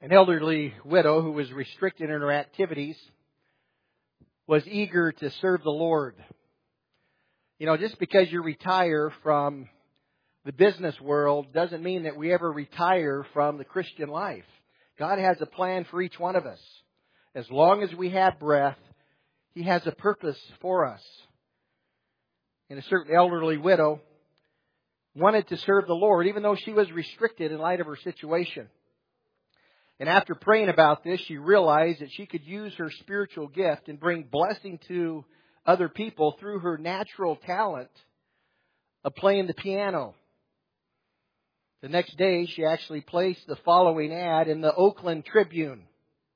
An elderly widow who was restricted in her activities was eager to serve the Lord. You know, just because you retire from the business world doesn't mean that we ever retire from the Christian life. God has a plan for each one of us. As long as we have breath, He has a purpose for us. And a certain elderly widow wanted to serve the Lord, even though she was restricted in light of her situation. And after praying about this, she realized that she could use her spiritual gift and bring blessing to other people through her natural talent of playing the piano. The next day, she actually placed the following ad in the Oakland Tribune.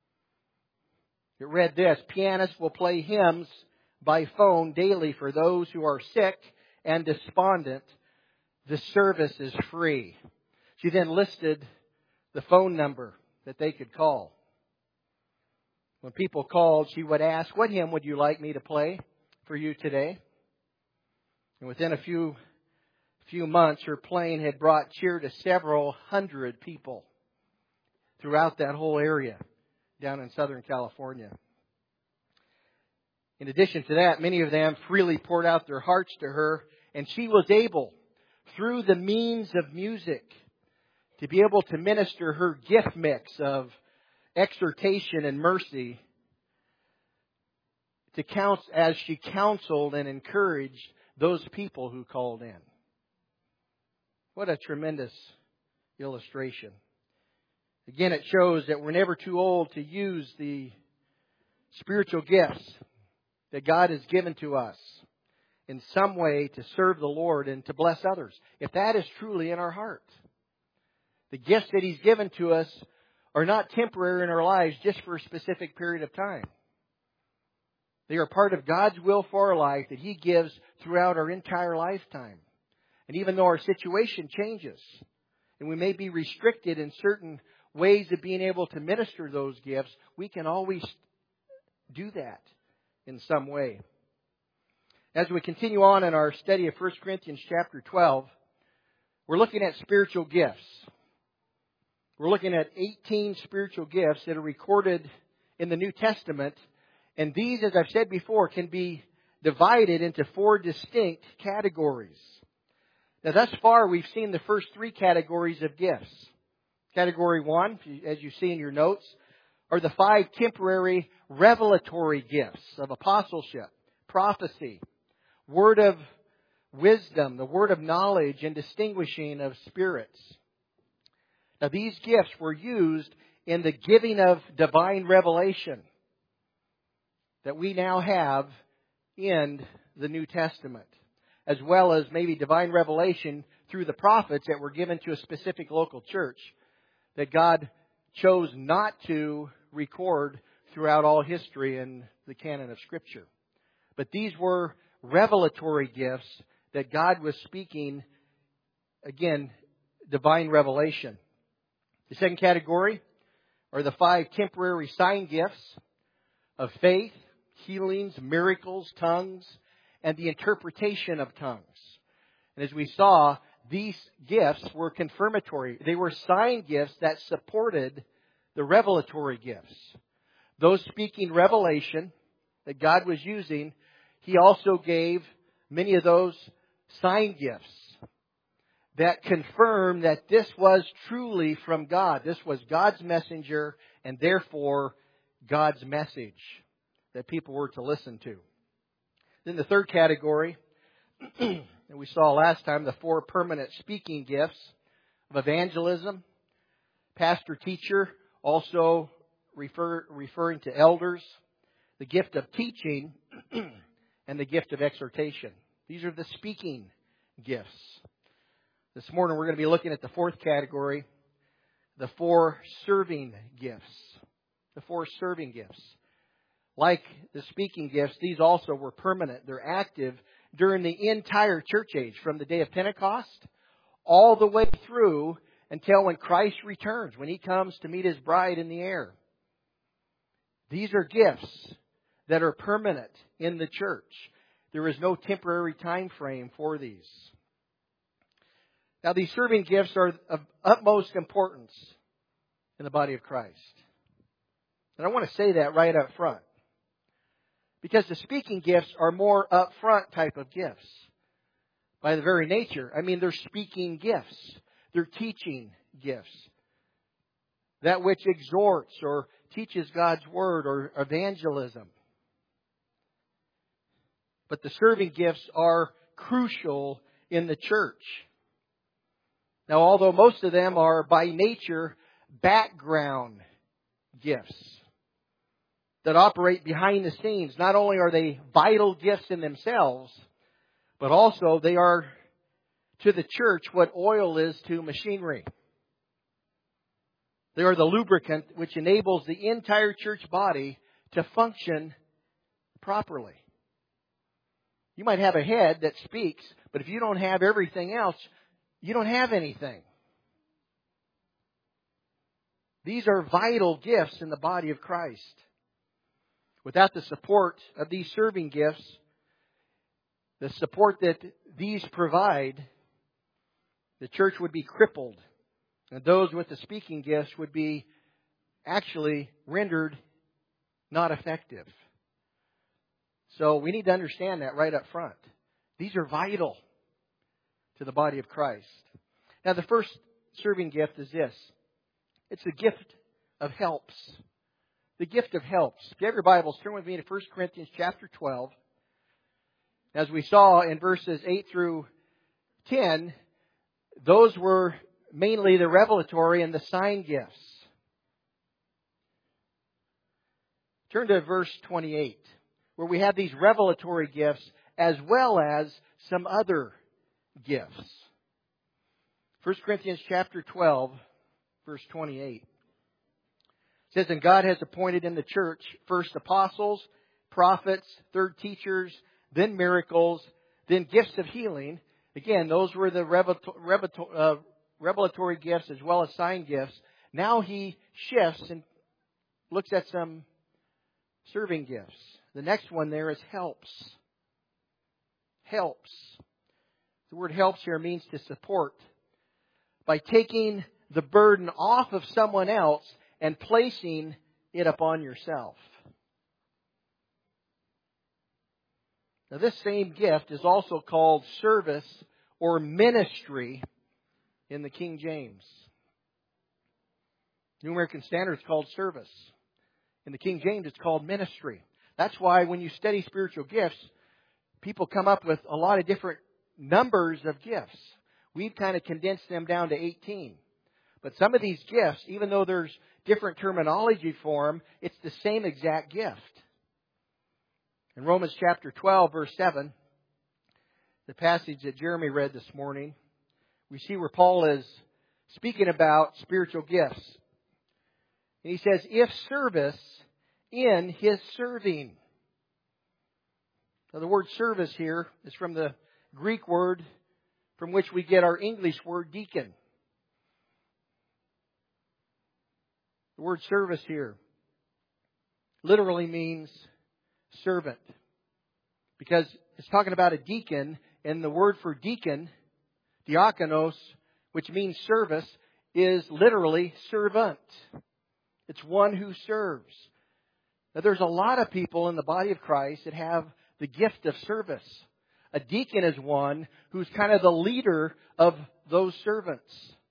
It read this: "Pianists will play hymns by phone daily for those who are sick and despondent. The service is free." She then listed the phone number that they could call. When people called, she would ask, "What hymn would you like me to play for you today?" And within a few months, her playing had brought cheer to several hundred people throughout that whole area down in Southern California. In addition to that, many of them freely poured out their hearts to her, and she was able, through the means of music, to be able to minister her gift mix of exhortation and mercy to count as she counseled and encouraged those people who called in. What a tremendous illustration. Again, it shows that we're never too old to use the spiritual gifts that God has given to us in some way to serve the Lord and to bless others, if that is truly in our heart. The gifts that He's given to us are not temporary in our lives just for a specific period of time. They are part of God's will for our life that He gives throughout our entire lifetime. And even though our situation changes, and we may be restricted in certain ways of being able to minister those gifts, we can always do that in some way. As we continue on in our study of 1 Corinthians chapter 12, we're looking at spiritual gifts. We're looking at 18 spiritual gifts that are recorded in the New Testament. And these, as I've said before, can be divided into 4 distinct categories. Now, thus far, we've seen the first 3 categories of gifts. Category 1, as you see in your notes, are the 5 temporary revelatory gifts of apostleship, prophecy, word of wisdom, the word of knowledge, and distinguishing of spirits. Now, these gifts were used in the giving of divine revelation that we now have in the New Testament, as well as maybe divine revelation through the prophets that were given to a specific local church that God chose not to record throughout all history in the canon of Scripture. But these were revelatory gifts that God was speaking, again, divine revelation. The second category are the 5 temporary sign gifts of faith, healings, miracles, tongues, and the interpretation of tongues. And as we saw, these gifts were confirmatory. They were sign gifts that supported the revelatory gifts. Those speaking revelation that God was using, He also gave many of those sign gifts that confirm that this was truly from God. This was God's messenger and therefore God's message that people were to listen to. Then the third category that we saw last time, the 4 permanent speaking gifts of evangelism, pastor, teacher, also referring to elders, the gift of teaching, and the gift of exhortation. These are the speaking gifts. This morning we're going to be looking at the 4th category, the 4 serving gifts. The 4 serving gifts. Like the speaking gifts, these also were permanent. They're active during the entire church age, from the day of Pentecost all the way through until when Christ returns, when He comes to meet His bride in the air. These are gifts that are permanent in the church. There is no temporary time frame for these. Now, these serving gifts are of utmost importance in the body of Christ. And I want to say that right up front. Because the speaking gifts are more up front type of gifts. By the very nature. I mean, they're speaking gifts. They're teaching gifts. That which exhorts or teaches God's Word or evangelism. But the serving gifts are crucial in the church. Now, although most of them are by nature background gifts that operate behind the scenes, not only are they vital gifts in themselves, but also they are to the church what oil is to machinery. They are the lubricant which enables the entire church body to function properly. You might have a head that speaks, but if you don't have everything else, you don't have anything. These are vital gifts in the body of Christ. Without the support of these serving gifts, the support that these provide, the church would be crippled. And those with the speaking gifts would be actually rendered not effective. So we need to understand that right up front. These are vital to the body of Christ. Now the first serving gift is this. It's the gift of helps. The gift of helps. If you have your Bibles, turn with me to 1 Corinthians chapter 12. As we saw in verses 8 through 10, those were mainly the revelatory and the sign gifts. Turn to verse 28, where we have these revelatory gifts as well as some other gifts. 1 Corinthians chapter 12, verse 28. It says, "And God has appointed in the church first apostles, prophets, third teachers, then miracles, then gifts of healing." Again, those were the revelatory gifts as well as sign gifts. Now he shifts and looks at some serving gifts. The next one there is helps. Helps. The word helps here means to support. By taking the burden off of someone else and placing it upon yourself. Now this same gift is also called service or ministry in the King James. New American Standard is called service. In the King James it's called ministry. That's why when you study spiritual gifts, people come up with a lot of different numbers of gifts. We've kind of condensed them down to 18. But some of these gifts, even though there's different terminology for them, it's the same exact gift. In Romans chapter 12, verse 7, the passage that Jeremy read this morning, we see where Paul is speaking about spiritual gifts. And he says, if service in his serving. Now the word service here is from the Greek word from which we get our English word deacon. The word service here literally means servant. Because it's talking about a deacon, and the word for deacon, diakonos, which means service, is literally servant. It's one who serves. Now there's a lot of people in the body of Christ that have the gift of service. A deacon is one who's kind of the leader of those servants.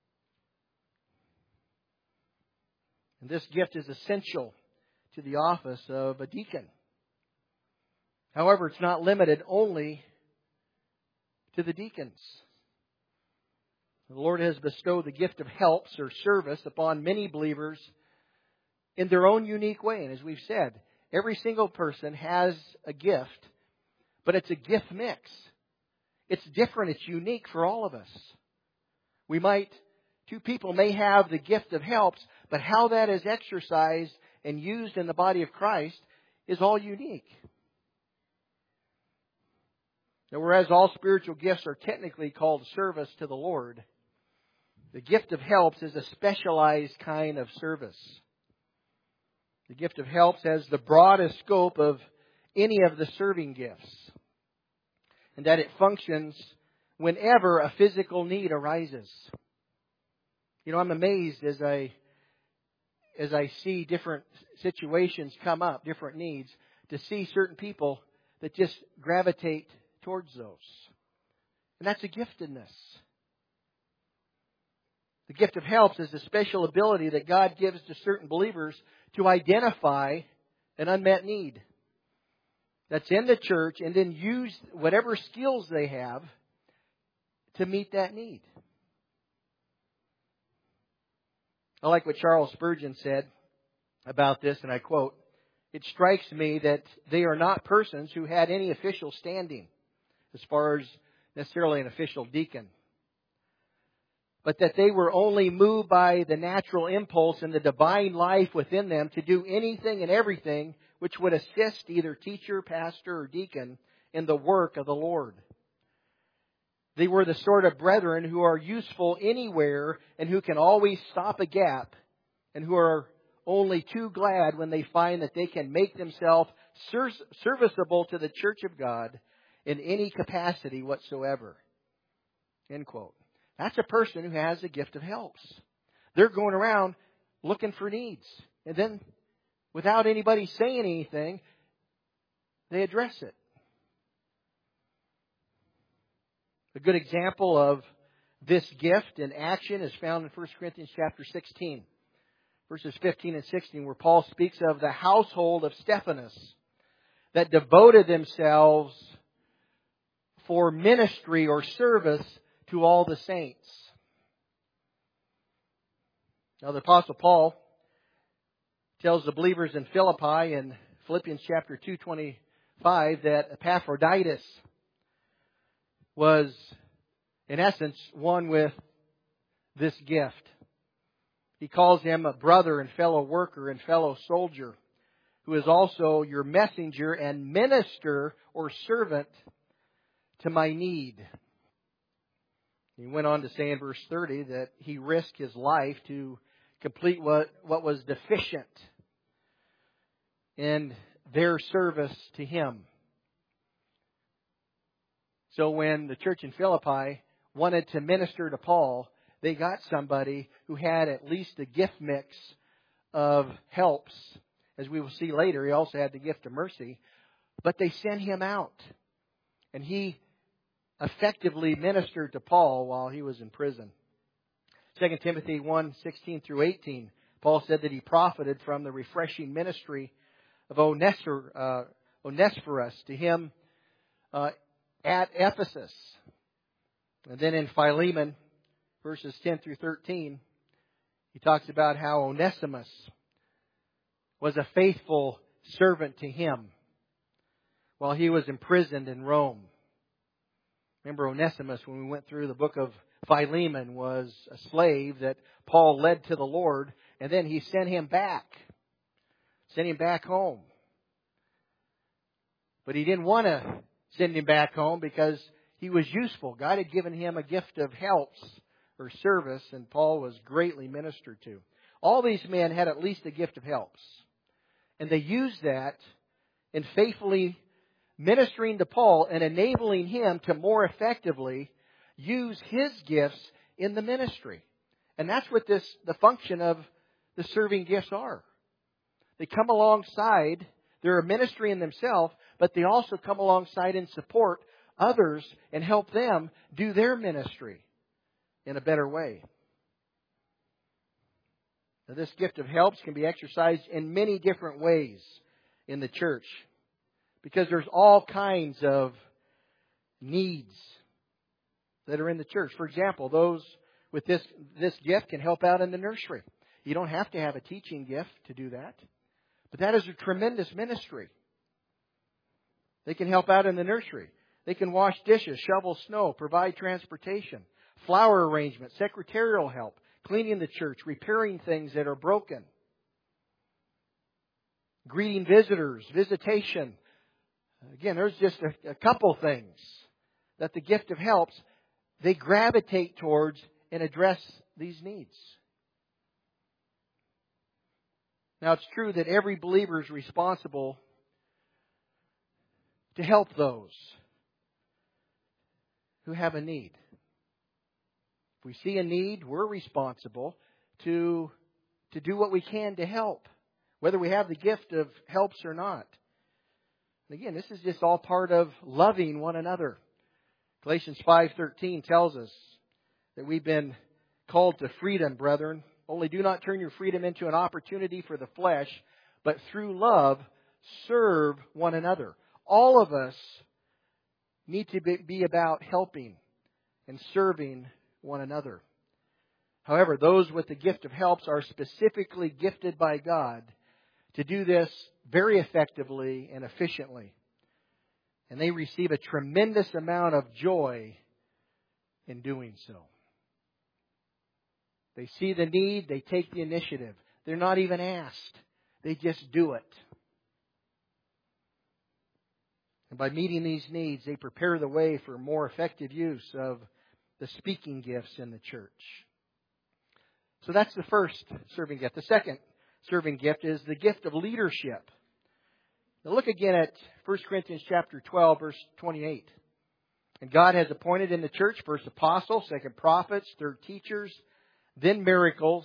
And this gift is essential to the office of a deacon. However, it's not limited only to the deacons. The Lord has bestowed the gift of helps or service upon many believers in their own unique way. And as we've said, every single person has a gift, but it's a gift mix. It's different. It's unique for all of us. Two people may have the gift of helps, but how that is exercised and used in the body of Christ is all unique. Now, whereas all spiritual gifts are technically called service to the Lord, the gift of helps is a specialized kind of service. The gift of helps has the broadest scope of any of the serving gifts, and that it functions whenever a physical need arises. You know, I'm amazed as I as I see different situations come up, different needs, to see certain people that just gravitate towards those. And that's a giftedness. The gift of helps is a special ability that God gives to certain believers to identify an unmet need that's in the church and then use whatever skills they have to meet that need. I like what Charles Spurgeon said about this, and I quote, "It strikes me that they are not persons who had any official standing as far as necessarily an official deacon, but that they were only moved by the natural impulse and the divine life within them to do anything and everything which would assist either teacher, pastor, or deacon in the work of the Lord. They were the sort of brethren who are useful anywhere and who can always stop a gap, and who are only too glad when they find that they can make themselves serviceable to the church of God in any capacity whatsoever." End quote. That's a person who has a gift of helps. They're going around looking for needs. And then, without anybody saying anything, they address it. A good example of this gift in action is found in 1 Corinthians chapter 16, verses 15 and 16, where Paul speaks of the household of Stephanas that devoted themselves for ministry or service to all the saints. Now, the Apostle Paul tells the believers in Philippi in Philippians chapter 2:25 that Epaphroditus was, in essence, one with this gift. He calls him a brother and fellow worker and fellow soldier, who is also your messenger and minister or servant to my need. He went on to say in verse 30 that he risked his life to complete what was deficient in their service to him. So when the church in Philippi wanted to minister to Paul, they got somebody who had at least a gift mix of helps. As we will see later, he also had the gift of mercy. But they sent him out. And he effectively ministered to Paul while he was in prison. 2 Timothy 1:16 through 18, Paul said that he profited from the refreshing ministry of Onesiphorus to him at Ephesus. And then in Philemon, verses 10 through 13, he talks about how Onesimus was a faithful servant to him while he was imprisoned in Rome. Remember, Onesimus, when we went through the book of Philemon, was a slave that Paul led to the Lord, and then he sent him back home. But he didn't want to send him back home because he was useful. God had given him a gift of helps or service, and Paul was greatly ministered to. All these men had at least a gift of helps. And they used that in faithfully ministering to Paul and enabling him to more effectively use his gifts in the ministry. And that's what the function of the serving gifts are. They come alongside, they're a ministry in themselves, but they also come alongside and support others and help them do their ministry in a better way. Now, this gift of helps can be exercised in many different ways in the church, because there's all kinds of needs that are in the church. For example, those with this gift can help out in the nursery. You don't have to have a teaching gift to do that. But that is a tremendous ministry. They can help out in the nursery. They can wash dishes, shovel snow, provide transportation, flower arrangement, secretarial help, cleaning the church, repairing things that are broken, greeting visitors, visitation. Again, there's just a couple things that the gift of helps, they gravitate towards and address these needs. Now, it's true that every believer is responsible to help those who have a need. If we see a need, we're responsible to to do what we can to help, whether we have the gift of helps or not. And again, this is just all part of loving one another. Galatians 5:13 tells us that we've been called to freedom, brethren. Only do not turn your freedom into an opportunity for the flesh, but through love serve one another. All of us need to be about helping and serving one another. However, those with the gift of helps are specifically gifted by God to do this very effectively and efficiently. And they receive a tremendous amount of joy in doing so. They see the need, they take the initiative. They're not even asked. They just do it. And by meeting these needs, they prepare the way for more effective use of the speaking gifts in the church. So that's the first serving gift. The second serving gift is the gift of leadership. Now look again at 1 Corinthians chapter 12, verse 28. And God has appointed in the church first apostles, second prophets, third teachers, then miracles,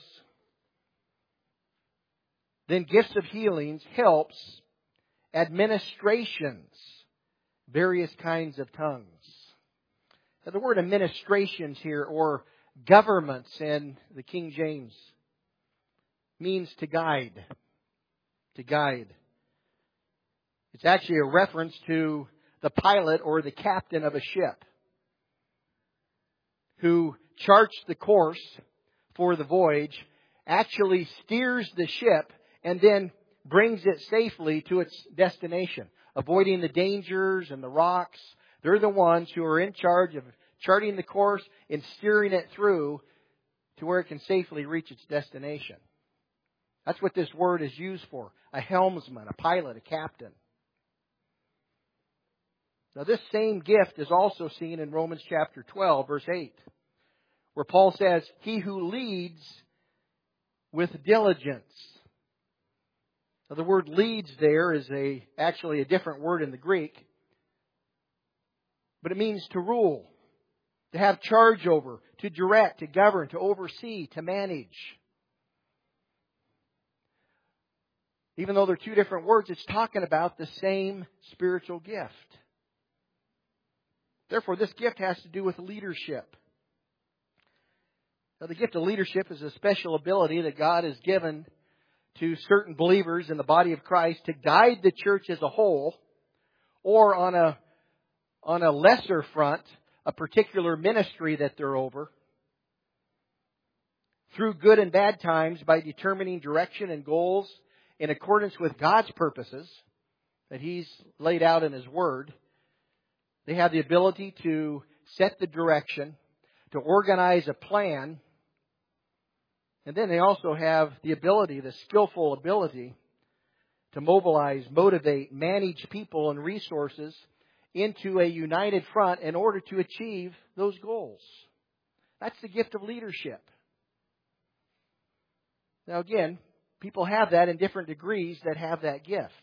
then gifts of healings, helps, administrations, various kinds of tongues. Now the word administrations here, or governments in the King James, means to guide. To guide. It's actually a reference to the pilot or the captain of a ship who charts the course for the voyage, actually steers the ship, and then brings it safely to its destination, avoiding the dangers and the rocks. They're the ones who are in charge of charting the course and steering it through to where it can safely reach its destination. That's what this word is used for. A helmsman, a pilot, a captain. Now this same gift is also seen in Romans chapter 12, verse 8, where Paul says, "He who leads with diligence." Now the word leads there is actually a different word in the Greek, but it means to rule, to have charge over, to direct, to govern, to oversee, to manage. Even though they're two different words, it's talking about the same spiritual gift. Therefore, this gift has to do with leadership. Now, the gift of leadership is a special ability that God has given to certain believers in the body of Christ to guide the church as a whole, or on a lesser front, a particular ministry that they're over, through good and bad times by determining direction and goals in accordance with God's purposes that He's laid out in His Word. They have the ability to set the direction, to organize a plan, and then they also have the ability, the skillful ability, to mobilize, motivate, manage people and resources into a united front in order to achieve those goals. That's the gift of leadership. Now again, people have that in different degrees that have that gift.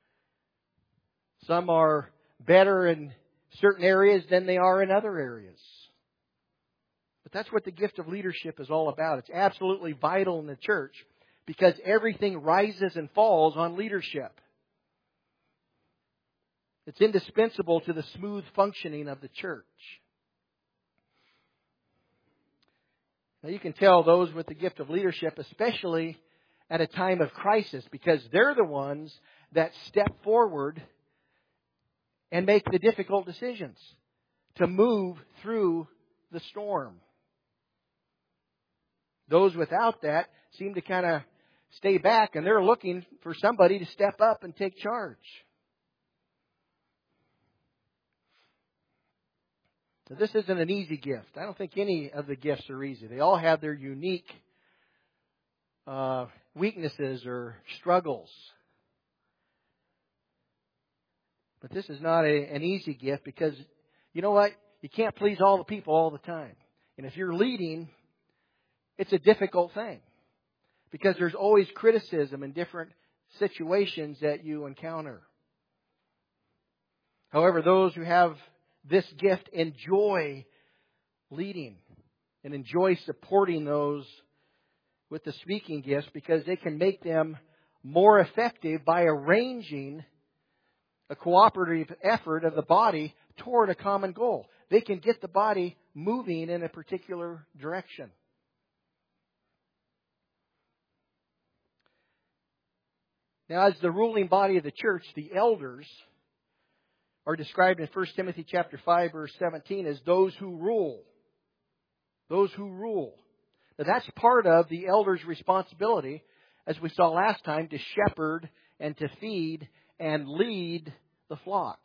Some are better in certain areas than they are in other areas. But that's what the gift of leadership is all about. It's absolutely vital in the church because everything rises and falls on leadership. It's indispensable to the smooth functioning of the church. Now you can tell those with the gift of leadership, especially at a time of crisis, because they're the ones that step forward and make the difficult decisions to move through the storm. Those without that seem to kind of stay back, and they're looking for somebody to step up and take charge. So this isn't an easy gift. I don't think any of the gifts are easy. They all have their unique weaknesses or struggles. But this is not an easy gift because, you know what? You can't please all the people all the time. And if you're leading, it's a difficult thing. Because there's always criticism in different situations that you encounter. However, those who have this gift enjoy leading and enjoy supporting those with the speaking gifts because they can make them more effective by arranging a cooperative effort of the body toward a common goal. They can get the body moving in a particular direction. Now, as the ruling body of the church, the elders are described in 1 Timothy chapter 5, verse 17 as those who rule. Those who rule. Now, that's part of the elders' responsibility, as we saw last time, to shepherd and to feed and lead the flock.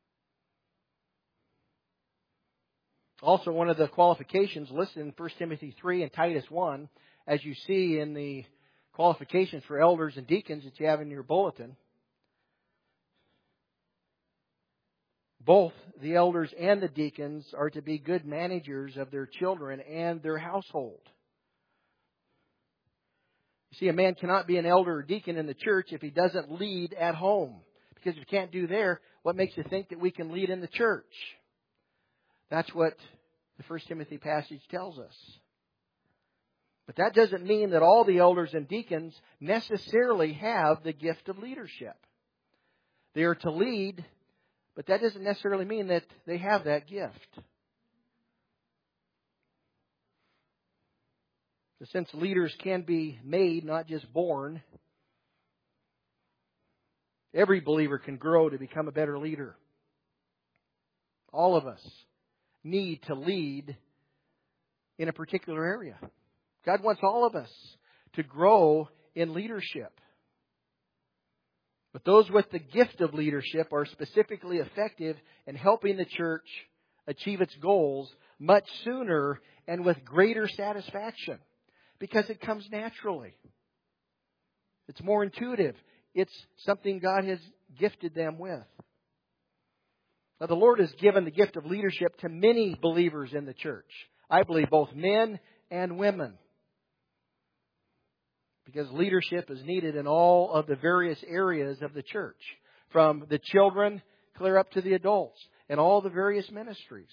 Also, one of the qualifications listed in 1 Timothy 3 and Titus 1, as you see in the qualifications for elders and deacons that you have in your bulletin, both the elders and the deacons are to be good managers of their children and their household. You see, a man cannot be an elder or deacon in the church if he doesn't lead at home. Because if you can't do there, what makes you think that we can lead in the church? That's what the 1 Timothy passage tells us. But that doesn't mean that all the elders and deacons necessarily have the gift of leadership. They are to lead, but that doesn't necessarily mean that they have that gift. Since leaders can be made, not just born, every believer can grow to become a better leader. All of us need to lead in a particular area. God wants all of us to grow in leadership. But those with the gift of leadership are specifically effective in helping the church achieve its goals much sooner and with greater satisfaction because it comes naturally. It's more intuitive. It's something God has gifted them with. Now, the Lord has given the gift of leadership to many believers in the church. I believe both men and women. Because leadership is needed in all of the various areas of the church. From the children clear up to the adults. And all the various ministries.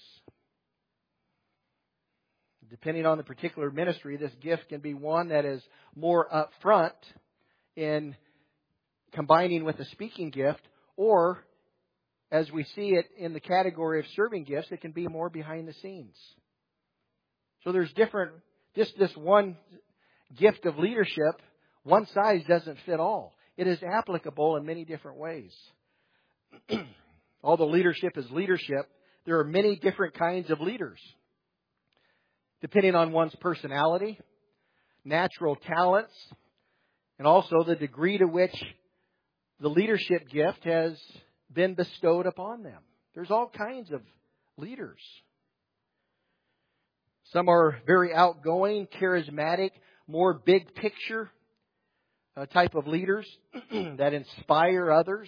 Depending on the particular ministry, this gift can be one that is more upfront in combining with a speaking gift, or as we see it in the category of serving gifts, it can be more behind the scenes. So there's different, just this one gift of leadership, one size doesn't fit all. It is applicable in many different ways. Although leadership is leadership, there are many different kinds of leaders. Depending on one's personality, natural talents, and also the degree to which the leadership gift has been bestowed upon them. There's all kinds of leaders. Some are very outgoing, charismatic, more big picture type of leaders that inspire others.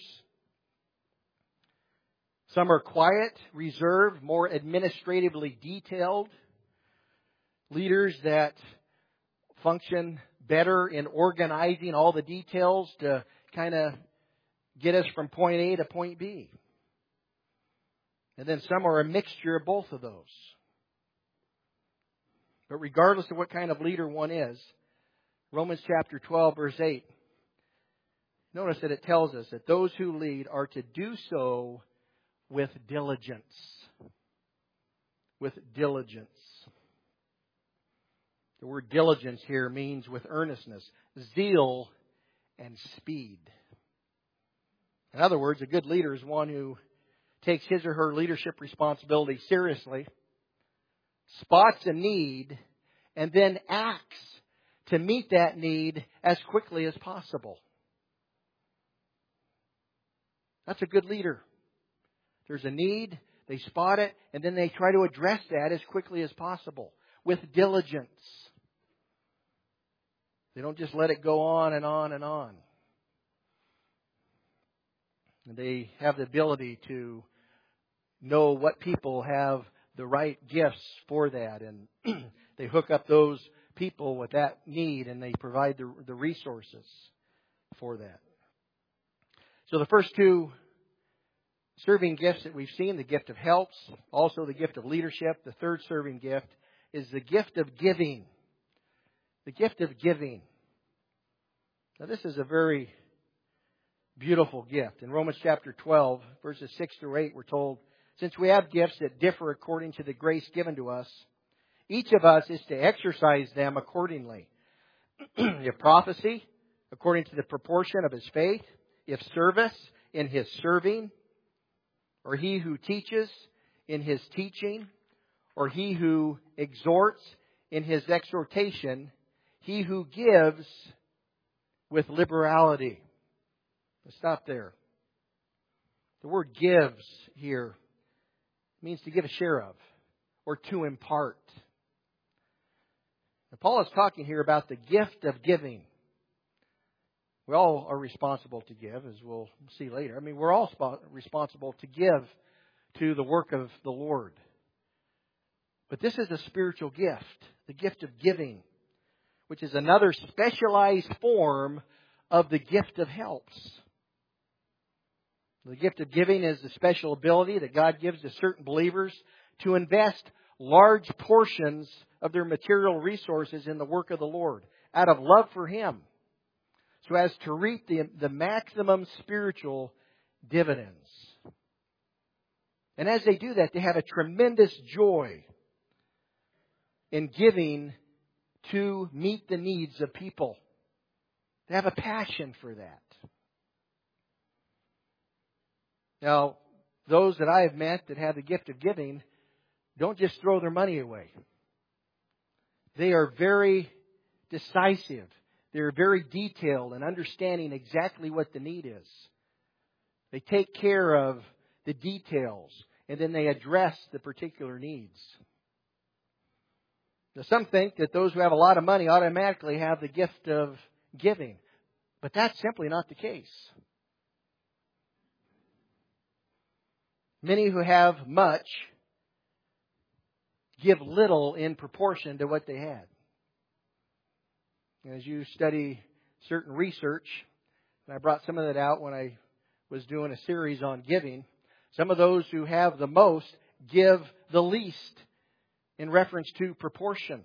Some are quiet, reserved, more administratively detailed leaders that function better in organizing all the details to kind of get us from point A to point B. And then some are a mixture of both of those. But regardless of what kind of leader one is, Romans chapter 12, verse 8, notice that it tells us that those who lead are to do so with diligence. With diligence. The word diligence here means with earnestness, zeal, and speed. In other words, a good leader is one who takes his or her leadership responsibility seriously, spots a need, and then acts to meet that need as quickly as possible. That's a good leader. There's a need, they spot it, and then they try to address that as quickly as possible with diligence. They don't just let it go on and on and on. And they have the ability to know what people have the right gifts for that. And they hook up those people with that need and they provide the resources for that. So the first two serving gifts that we've seen, the gift of helps, also the gift of leadership. The third serving gift is the gift of giving. The gift of giving. Now this is a very beautiful gift. In Romans chapter 12, verses 6 through 8, we're told, since we have gifts that differ according to the grace given to us, each of us is to exercise them accordingly. If prophecy, according to the proportion of his faith. If service, in his serving. Or he who teaches, in his teaching. Or he who exhorts, in his exhortation. He who gives with liberality. Let's stop there. The word gives here means to give a share of or to impart. Now, Paul is talking here about the gift of giving. We all are responsible to give, as we'll see later. I mean, we're all responsible to give to the work of the Lord. But this is a spiritual gift, the gift of giving, which is another specialized form of the gift of helps. The gift of giving is a special ability that God gives to certain believers to invest large portions of their material resources in the work of the Lord out of love for Him, so as to reap the maximum spiritual dividends. And as they do that, they have a tremendous joy in giving to meet the needs of people. They have a passion for that. Now, those that I have met that have the gift of giving don't just throw their money away. They are very decisive. They're very detailed in understanding exactly what the need is. They take care of the details and then they address the particular needs. Now, some think that those who have a lot of money automatically have the gift of giving. But that's simply not the case. Many who have much give little in proportion to what they had. As you study certain research, and I brought some of that out when I was doing a series on giving, some of those who have the most give the least in reference to proportion.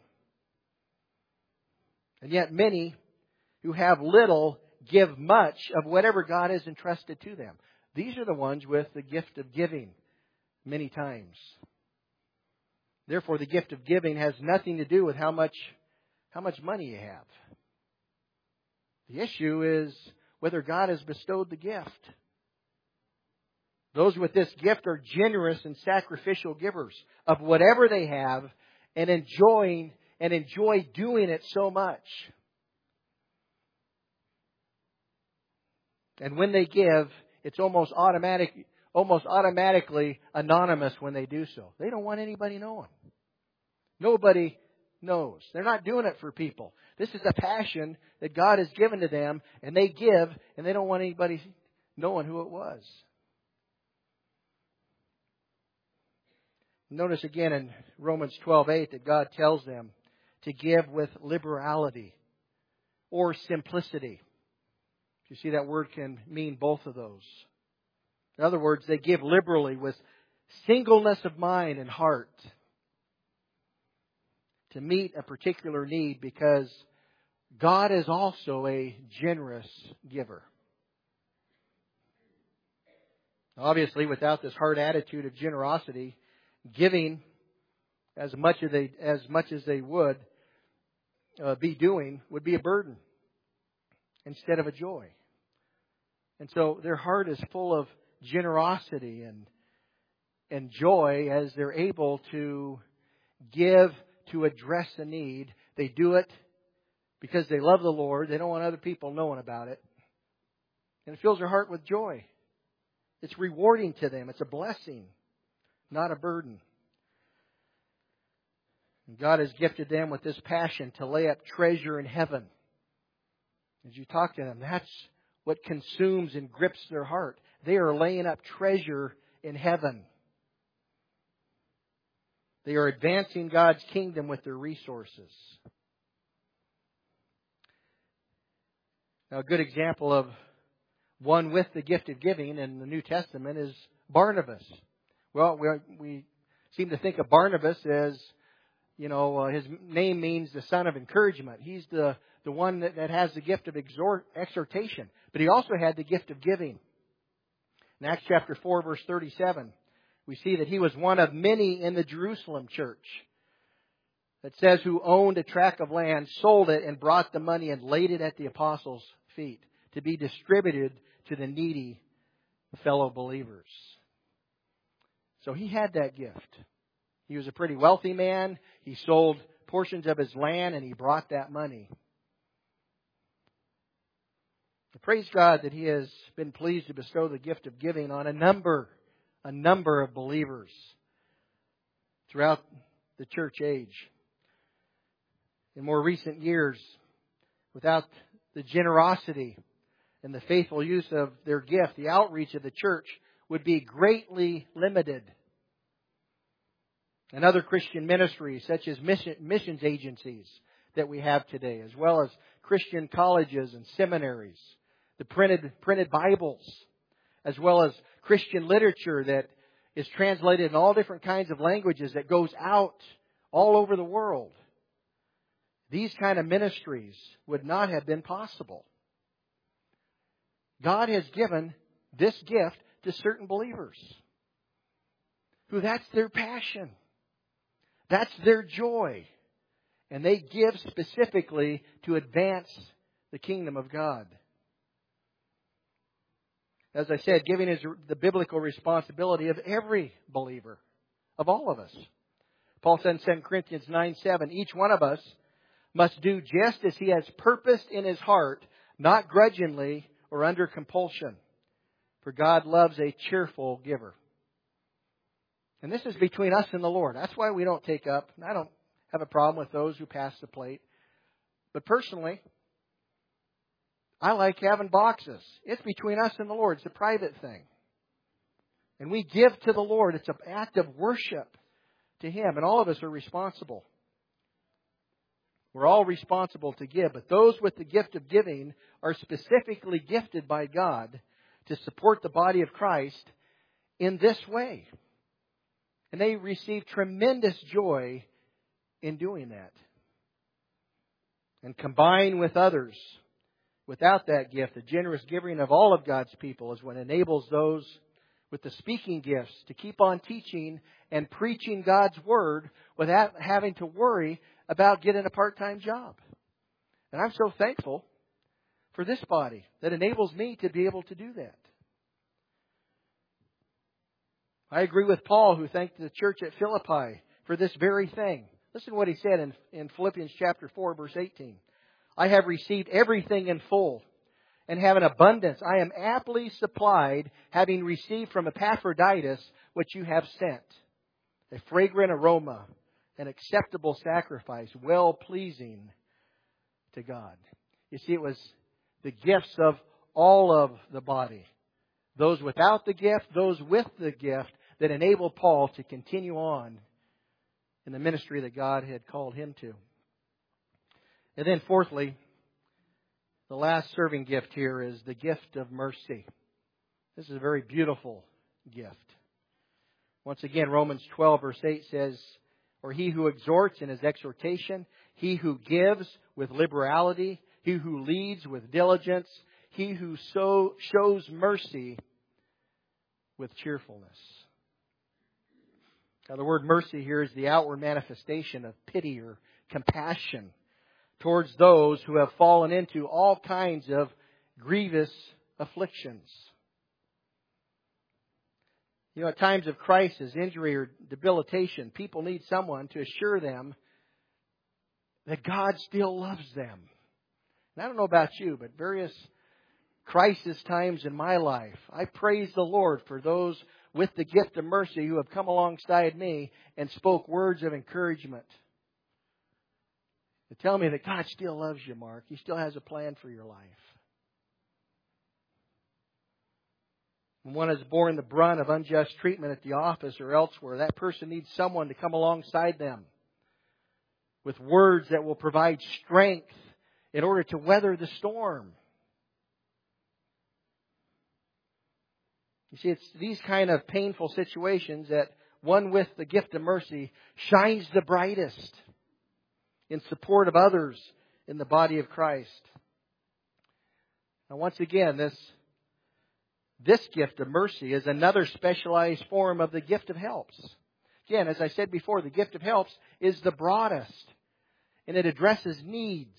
And yet many who have little give much of whatever God has entrusted to them. These are the ones with the gift of giving many times. Therefore, the gift of giving has nothing to do with how much money you have. The issue is whether God has bestowed the gift. Those with this gift are generous and sacrificial givers of whatever they have and enjoy doing it so much. And when they give, it's almost automatically anonymous when they do so. They don't want anybody knowing. Nobody knows. They're not doing it for people. This is a passion that God has given to them, and they give, and they don't want anybody knowing who it was. Notice again in Romans 12:8 that God tells them to give with liberality or simplicity. You see, that word can mean both of those. In other words, they give liberally with singleness of mind and heart to meet a particular need, because God is also a generous giver. Obviously, without this hard attitude of generosity, giving as much as they would be doing would be a burden instead of a joy. And so their heart is full of generosity and joy as they're able to give to address a need. They do it because they love the Lord. They don't want other people knowing about it. And it fills their heart with joy. It's rewarding to them. It's a blessing, not a burden. And God has gifted them with this passion to lay up treasure in heaven. As you talk to them, that's what consumes and grips their heart. They are laying up treasure in heaven. They are advancing God's kingdom with their resources. Now, a good example of one with the gift of giving in the New Testament is Barnabas. Well, we seem to think of Barnabas as His name means the son of encouragement. He's the one that has the gift of exhortation. But he also had the gift of giving. In Acts chapter 4, verse 37, we see that he was one of many in the Jerusalem church. That says, who owned a tract of land, sold it, and brought the money and laid it at the apostles' feet to be distributed to the needy fellow believers. So he had that gift. He was a pretty wealthy man. He sold portions of his land and he brought that money. Praise God that He has been pleased to bestow the gift of giving on a number of believers throughout the church age. In more recent years, without the generosity and the faithful use of their gift, the outreach of the church would be greatly limited. And other Christian ministries, such as missions agencies that we have today, as well as Christian colleges and seminaries, the printed Bibles, as well as Christian literature that is translated in all different kinds of languages that goes out all over the world. These kind of ministries would not have been possible. God has given this gift to certain believers who that's their passion. That's their joy. And they give specifically to advance the kingdom of God. As I said, giving is the biblical responsibility of every believer, of all of us. Paul said in 2 Corinthians 9:7, each one of us must do just as he has purposed in his heart, not grudgingly or under compulsion. For God loves a cheerful giver. And this is between us and the Lord. That's why we don't take up. I don't have a problem with those who pass the plate. But personally, I like having boxes. It's between us and the Lord. It's a private thing. And we give to the Lord. It's an act of worship to Him. And all of us are responsible. We're all responsible to give. But those with the gift of giving are specifically gifted by God to support the body of Christ in this way. And they receive tremendous joy in doing that. And combined with others, without that gift, the generous giving of all of God's people is what enables those with the speaking gifts to keep on teaching and preaching God's Word without having to worry about getting a part-time job. And I'm so thankful for this body that enables me to be able to do that. I agree with Paul, who thanked the church at Philippi for this very thing. Listen to what he said in Philippians chapter 4, verse 18. I have received everything in full and have an abundance. I am amply supplied, having received from Epaphroditus what you have sent, a fragrant aroma, an acceptable sacrifice, well-pleasing to God. You see, it was the gifts of all of the body. Those without the gift, those with the gift, that enabled Paul to continue on in the ministry that God had called him to. And then fourthly, the last serving gift here is the gift of mercy. This is a very beautiful gift. Once again, Romans 12 verse 8 says, or he who exhorts in his exhortation, he who gives with liberality, he who leads with diligence, he who shows mercy with cheerfulness. Now, the word mercy here is the outward manifestation of pity or compassion towards those who have fallen into all kinds of grievous afflictions. You know, at times of crisis, injury, or debilitation, people need someone to assure them that God still loves them. And I don't know about you, but various crisis times in my life, I praise the Lord for those with the gift of mercy who have come alongside me and spoke words of encouragement. To tell me that God still loves you, Mark. He still has a plan for your life. When one has borne the brunt of unjust treatment at the office or elsewhere, that person needs someone to come alongside them with words that will provide strength in order to weather the storm. You see, it's these kind of painful situations that one with the gift of mercy shines the brightest. in support of others in the body of Christ. Now, once again, this gift of mercy is another specialized form of the gift of helps. Again, as I said before, the gift of helps is the broadest, and it addresses needs.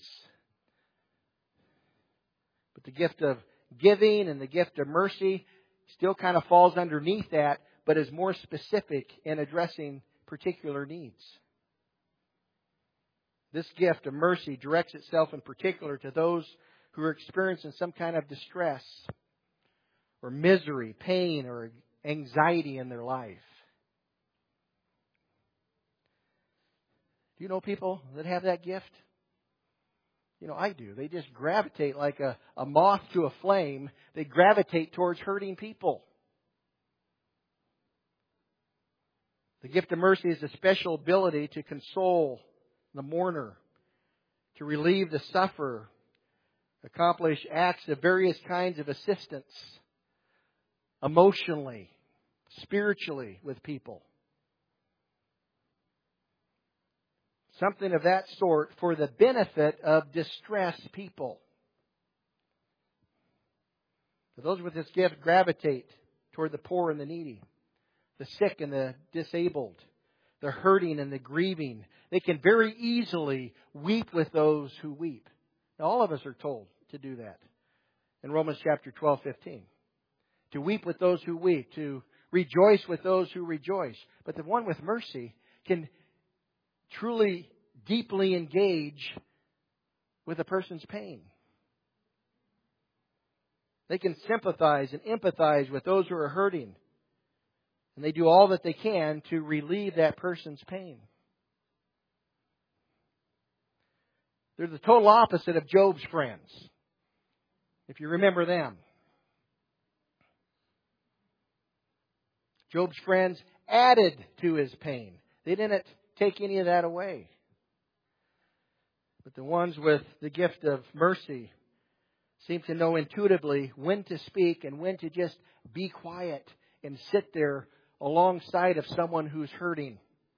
But the gift of giving and the gift of mercy still kind of falls underneath that, but is more specific in addressing particular needs. This gift of mercy directs itself in particular to those who are experiencing some kind of distress or misery, pain, or anxiety in their life. Do you know people that have that gift? You know, I do. They just gravitate like a moth to a flame. They gravitate towards hurting people. The gift of mercy is a special ability to console the mourner, to relieve the sufferer, accomplish acts of various kinds of assistance, emotionally, spiritually with people. Something of that sort for the benefit of distressed people. So those with this gift gravitate toward the poor and the needy, the sick and the disabled, the hurting and the grieving. They can very easily weep with those who weep. Now, all of us are told to do that in Romans chapter 12:15. To weep with those who weep, to rejoice with those who rejoice. But the one with mercy can truly, deeply engage with a person's pain. They can sympathize and empathize with those who are hurting. And they do all that they can to relieve that person's pain. They're the total opposite of Job's friends, if you remember them. Job's friends added to his pain. They didn't take any of that away. But the ones with the gift of mercy seem to know intuitively when to speak and when to just be quiet and sit there alongside of someone who's hurting.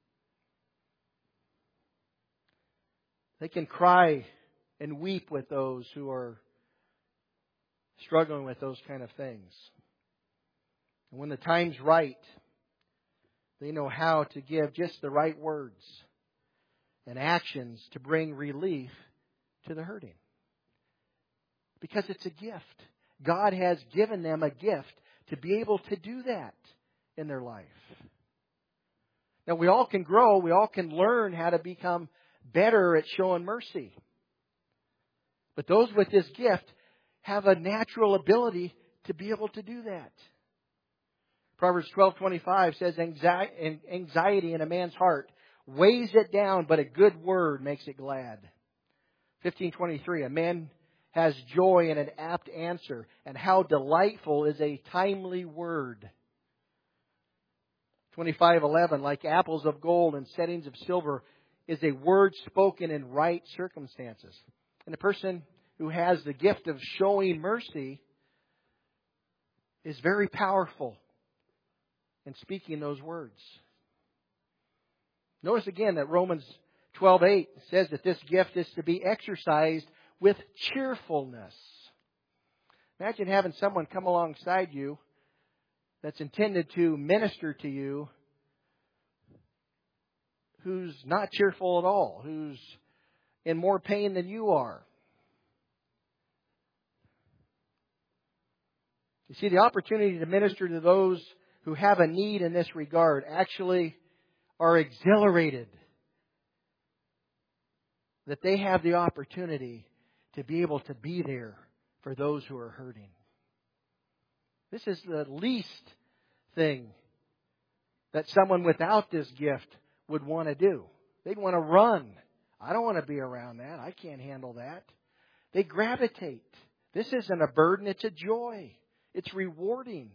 They can cry and weep with those who are struggling with those kind of things. And when the time's right, they know how to give just the right words and actions to bring relief to the hurting. Because it's a gift. God has given them a gift to be able to do that in their life. Now, we all can grow. We all can learn how to become better at showing mercy. But those with this gift have a natural ability to be able to do that. Proverbs 12:25 says, anxiety in a man's heart weighs it down, but a good word makes it glad. 15:23, a man has joy in an apt answer, and how delightful is a timely word. 25:11, like apples of gold and settings of silver, is a word spoken in right circumstances. And the person who has the gift of showing mercy is very powerful in speaking those words. Notice again that Romans 12:8 says that this gift is to be exercised with cheerfulness. Imagine having someone come alongside you that's intended to minister to you who's not cheerful at all, who's in more pain than you are. You see, the opportunity to minister to those who have a need in this regard actually are exhilarated that they have the opportunity to be able to be there for those who are hurting. This is the least thing that someone without this gift would want to do. They'd want to run. I don't want to be around that. I can't handle that. They gravitate. This isn't a burden, it's a joy. It's rewarding.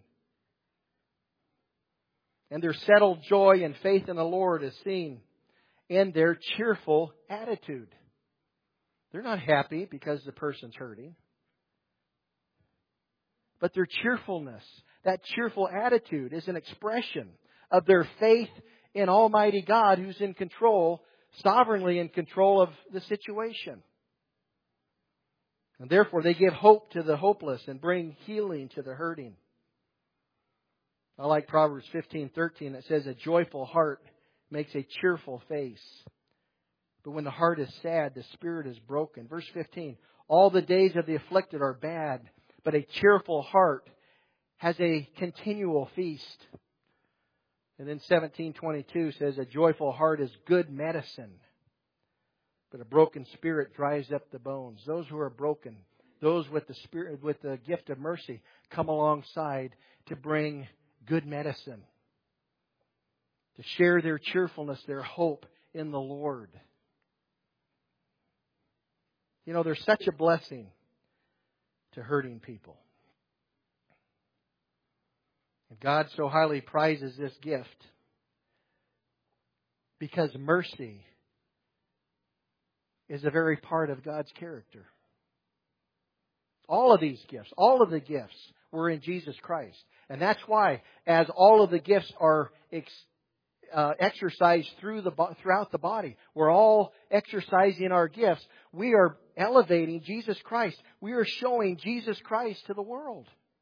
And their settled joy and faith in the Lord is seen in their cheerful attitude. They're not happy because the person's hurting. But their cheerfulness, that cheerful attitude, is an expression of their faith in Almighty God who's in control sovereignly in control of the situation. And therefore, they give hope to the hopeless and bring healing to the hurting. I like Proverbs 15:13 that says, a joyful heart makes a cheerful face. But when the heart is sad, the spirit is broken. Verse 15, all the days of the afflicted are bad, but a cheerful heart has a continual feast. And then 17:22 says, a joyful heart is good medicine, but a broken spirit dries up the bones. Those who are broken, those with the spirit, with the gift of mercy, come alongside to bring good medicine, to share their cheerfulness, their hope in the Lord. You know, there's such a blessing to hurting people. And God so highly prizes this gift because mercy is a very part of God's character. All of these gifts, all of the gifts were in Jesus Christ. And that's why, as all of the gifts are exercised throughout the body, we're all exercising our gifts. We are elevating Jesus Christ. We are showing Jesus Christ to the world.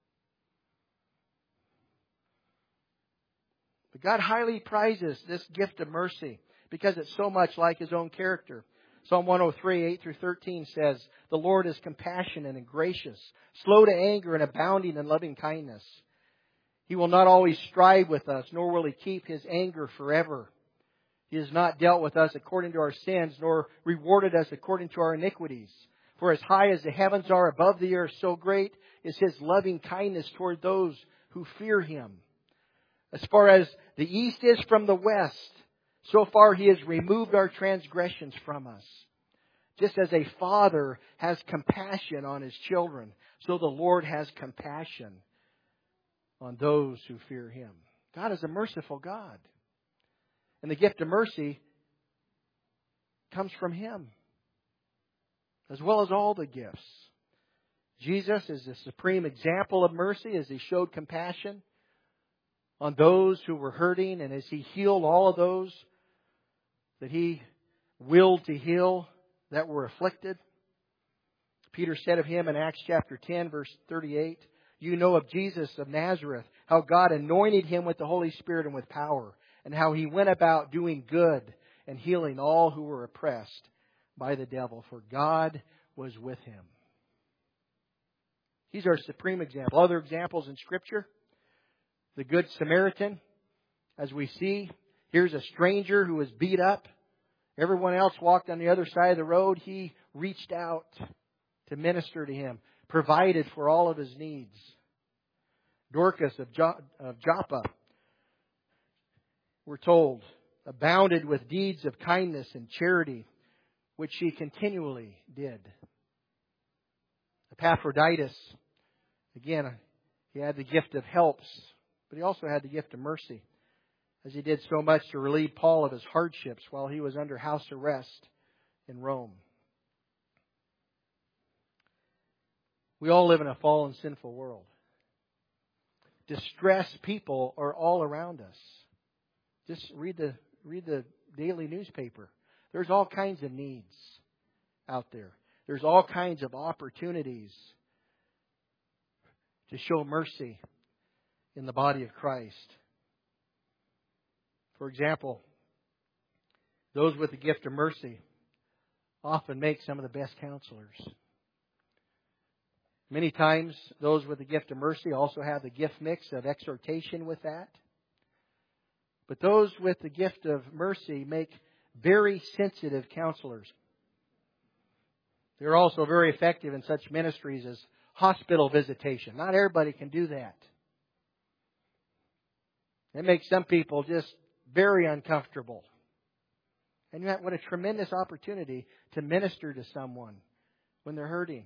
But God highly prizes this gift of mercy because it's so much like His own character. Psalm 103, 8-13 says, the Lord is compassionate and gracious, slow to anger and abounding in loving kindness. He will not always strive with us, nor will He keep His anger forever. He has not dealt with us according to our sins, nor rewarded us according to our iniquities. For as high as the heavens are above the earth, so great is His loving kindness toward those who fear Him. As far as the east is from the west, so far He has removed our transgressions from us. Just as a father has compassion on his children, so the Lord has compassion on those who fear Him. God is a merciful God. And the gift of mercy comes from Him, as well as all the gifts. Jesus is the supreme example of mercy as He showed compassion on those who were hurting, and as He healed all of those that He willed to heal that were afflicted. Peter said of Him in Acts chapter 10, verse 38, you know of Jesus of Nazareth, how God anointed Him with the Holy Spirit and with power, and how He went about doing good and healing all who were oppressed by the devil, for God was with Him. He's our supreme example. Other examples in Scripture, the Good Samaritan, as we see, here's a stranger who was beat up. Everyone else walked on the other side of the road. He reached out to minister to him, provided for all of his needs. Dorcas of Joppa, we're told, abounded with deeds of kindness and charity, which she continually did. Epaphroditus, again, he had the gift of helps, but he also had the gift of mercy, as he did so much to relieve Paul of his hardships while he was under house arrest in Rome. We all live in a fallen, sinful world. Distressed people are all around us. Just read the daily newspaper. There's all kinds of needs out there. There's all kinds of opportunities to show mercy in the body of Christ. For example, those with the gift of mercy often make some of the best counselors. Many times, those with the gift of mercy also have the gift mix of exhortation with that. But those with the gift of mercy make very sensitive counselors. They're also very effective in such ministries as hospital visitation. Not everybody can do that. It makes some people just very uncomfortable. And yet, what a tremendous opportunity to minister to someone when they're hurting.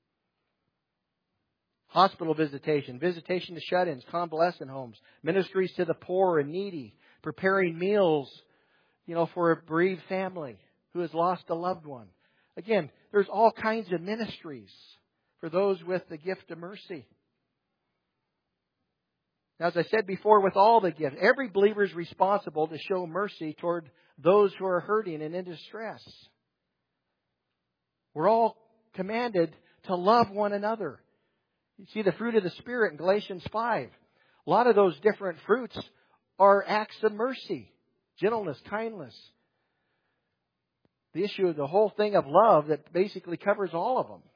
Hospital visitation, visitation to shut-ins, convalescent homes, ministries to the poor and needy, preparing meals, for a bereaved family who has lost a loved one. Again, there's all kinds of ministries for those with the gift of mercy. Now, as I said before, with all the gifts, every believer is responsible to show mercy toward those who are hurting and in distress. We're all commanded to love one another. You see the fruit of the Spirit in Galatians 5. A lot of those different fruits are acts of mercy, gentleness, kindness. The issue of the whole thing of love that basically covers all of them.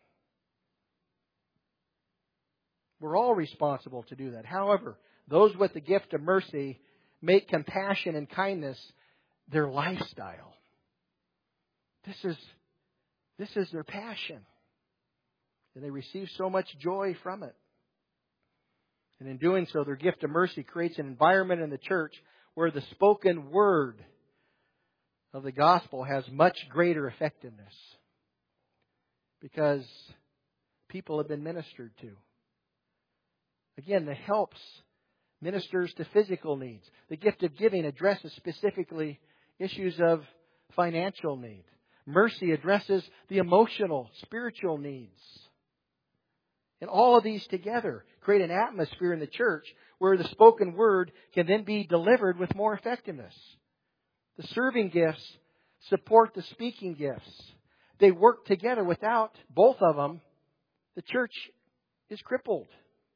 We're all responsible to do that. However, those with the gift of mercy make compassion and kindness their lifestyle. This is their passion. And they receive so much joy from it. And in doing so, their gift of mercy creates an environment in the church where the spoken word of the gospel has much greater effectiveness. Because people have been ministered to. Again, the helps ministers to physical needs. The gift of giving addresses specifically issues of financial need. Mercy addresses the emotional, spiritual needs. And all of these together create an atmosphere in the church where the spoken word can then be delivered with more effectiveness. The serving gifts support the speaking gifts. They work together. Without both of them, the church is crippled.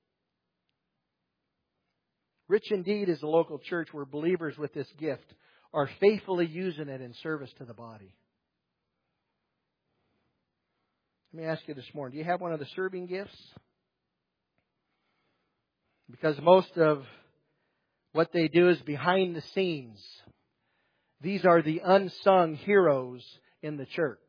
Rich indeed is the local church where believers with this gift are faithfully using it in service to the body. Let me ask you this morning, do you have one of the serving gifts? Because most of what they do is behind the scenes. These are the unsung heroes in the church.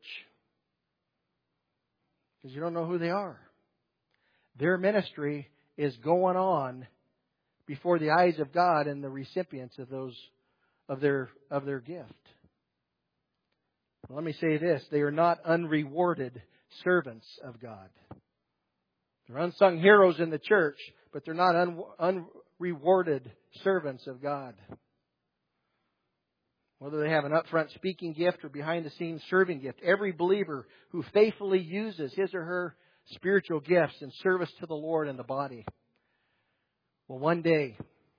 Because you don't know who they are. Their ministry is going on before the eyes of God and the recipients of their gift. Well, let me say this. They are not unrewarded servants of God. They're unsung heroes in the church, but they're not unrewarded servants of God. Whether they have an upfront speaking gift or behind-the-scenes serving gift, every believer who faithfully uses his or her spiritual gifts in service to the Lord and the body will one day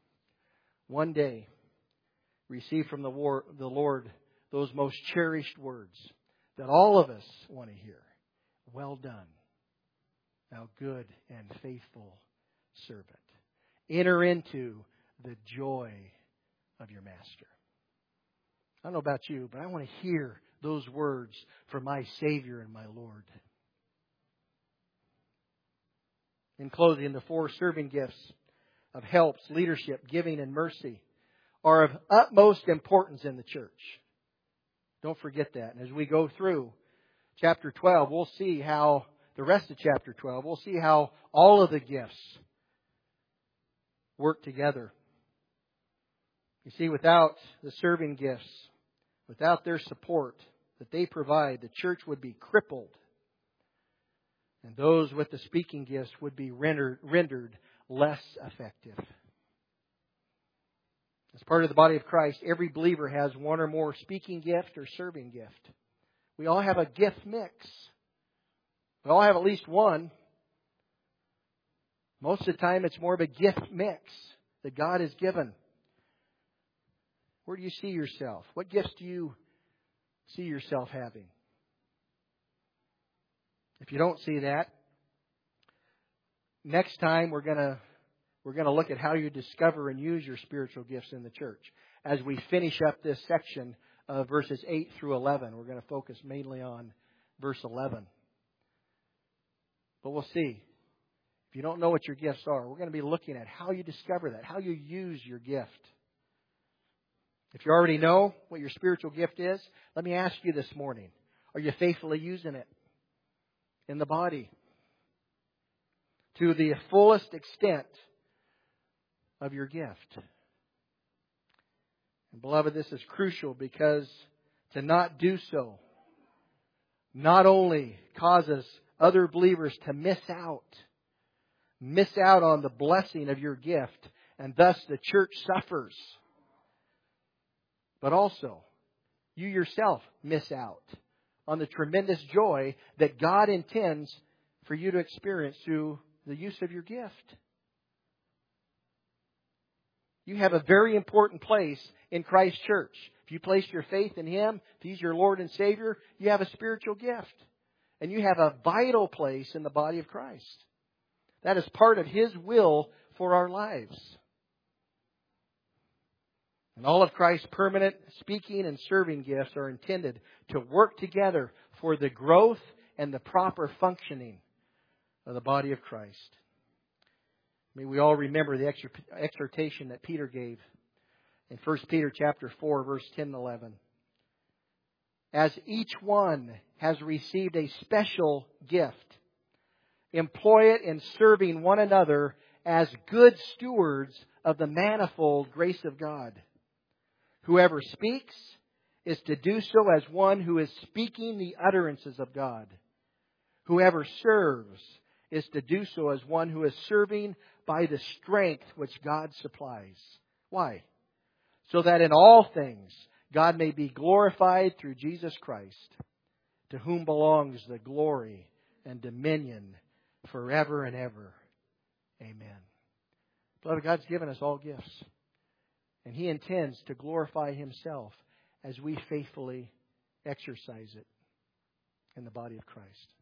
receive from the Lord those most cherished words that all of us want to hear. Well done, thou good and faithful servant. Enter into the joy of your master. I don't know about you, but I want to hear those words from my Savior and my Lord. In closing, the 4 serving gifts of helps, leadership, giving, and mercy are of utmost importance in the church. Don't forget that. And as we go through chapter 12, we'll see how, the rest of chapter 12, we'll see how all of the gifts work together. You see, without the serving gifts, without their support that they provide, the church would be crippled. And those with the speaking gifts would be rendered less effective. As part of the body of Christ, every believer has one or more speaking gift or serving gift. We all have a gift mix. We all have at least one. Most of the time, it's more of a gift mix that God has given. Where do you see yourself? What gifts do you see yourself having? If you don't see that, next time we're going to look at how you discover and use your spiritual gifts in the church. As we finish up this section of verses 8 through 11, we're going to focus mainly on verse 11. But we'll see. If you don't know what your gifts are, we're going to be looking at how you discover that, how you use your gift. If you already know what your spiritual gift is, let me ask you this morning, are you faithfully using it in the body to the fullest extent of your gift? And beloved, this is crucial because to not do so not only causes other believers to miss out on the blessing of your gift, and thus the church suffers, but also you yourself miss out on the tremendous joy that God intends for you to experience through the use of your gift. You have a very important place in Christ's church. If you place your faith in Him, if He's your Lord and Savior, you have a spiritual gift. And you have a vital place in the body of Christ. That is part of His will for our lives. And all of Christ's permanent speaking and serving gifts are intended to work together for the growth and the proper functioning of the body of Christ. May we all remember the exhortation that Peter gave in 1 Peter chapter 4, verse 10 and 11. As each one has received a special gift, employ it in serving one another as good stewards of the manifold grace of God. Whoever speaks is to do so as one who is speaking the utterances of God. Whoever serves is to do so as one who is serving by the strength which God supplies. Why? So that in all things God may be glorified through Jesus Christ, to whom belongs the glory and dominion forever and ever. Amen. Beloved, God's given us all gifts. And He intends to glorify Himself as we faithfully exercise it in the body of Christ.